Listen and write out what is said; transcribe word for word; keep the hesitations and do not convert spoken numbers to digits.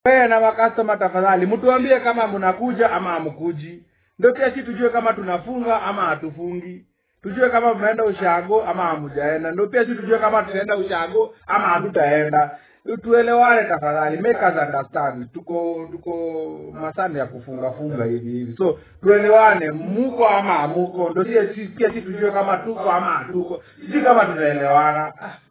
Wewe na customer tafadhali mtuambie kama mnakuja ama hamkuji. Ndio pia sisi tujue kama tunafunga ama hatufungi. Tujue kama mnaenda ushago ama hamujaenda. Ndio pia sisi tujue kama tutaenda ushago ama hatutaenda. Tuelewane tafadhali, make us understand. Tuko tuko masani ya kufunga funga hivi hivi. So tuelewane, mko ama hamuko. Ndio pia sisi pia sisi tujue kama tuko ama hatuko. Sisi kama tunaelewana.